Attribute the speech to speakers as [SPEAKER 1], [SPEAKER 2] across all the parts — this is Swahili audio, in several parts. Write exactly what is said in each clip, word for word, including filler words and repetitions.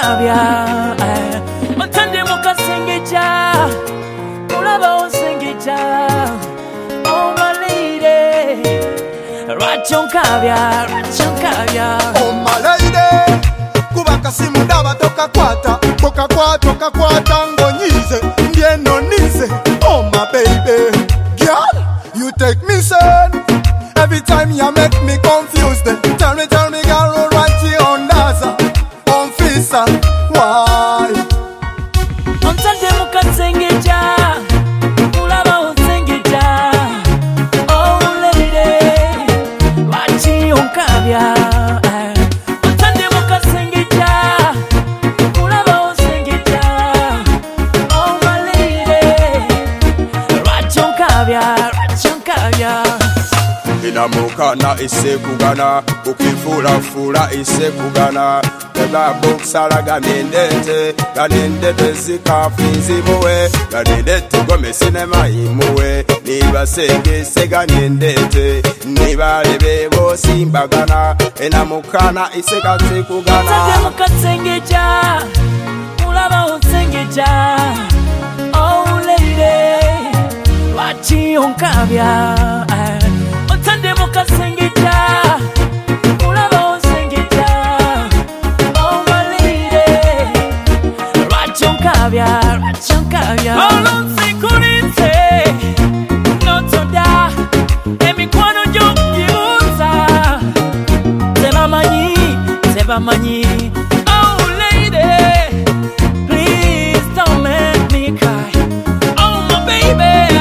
[SPEAKER 1] kabya Otande mukasengeja Mulaba onsengeja Oh my lady Rachon kabya Rachon kabya
[SPEAKER 2] Oh my lady Kubaka simu daba toka kwata Toka kwata toka kwata ngonyize Ndieno nize Oh my baby Girl You take me son Every time you make me confused Tell me tell me girl right here on Daza On Fisa Why
[SPEAKER 1] Ontande mukasengeja Mulaba onsengeja Oh lady Rachon kabya Ontande mukasengeja Mulaba onsengeja Oh my lady Rachon kabya Rachon kabya
[SPEAKER 3] Inamukana ise kugana ukifura fura ise kugana Ega boksala ganendete ganendete zikafinzi muwe ganendete gome sinema imuwe niba senge se ganendete niba lebe bo simbagana inamukana ise katse kugana
[SPEAKER 1] Ontande mukasengeja Mulaba onsengeja Oh lady Rachon kabya Otande mukasengeja Mulaba onsengeja Oh my lady Rachon kabya Rachon kabya Olonse kurinse Notoda Emikwano jokyibuza Seba manyi Seba manyi Oh lady Please don't make me cry Oh my baby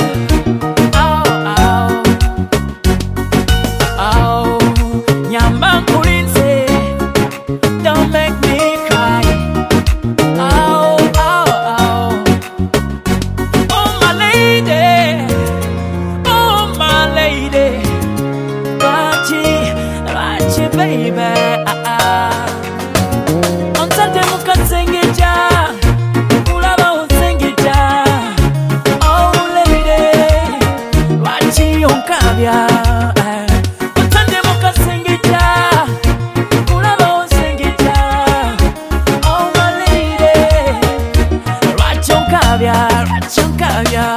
[SPEAKER 1] Don't make me cry. Oh, oh, oh. Oh, my lady. Oh, my lady. Rachi, Rachi, baby. Ah, ah. Ontande mukasengeja. Mulaba onsengeja. Oh, lady. Rachi, onkabya. Ontande mukasengeja. Rachon kabya, Rachon kabya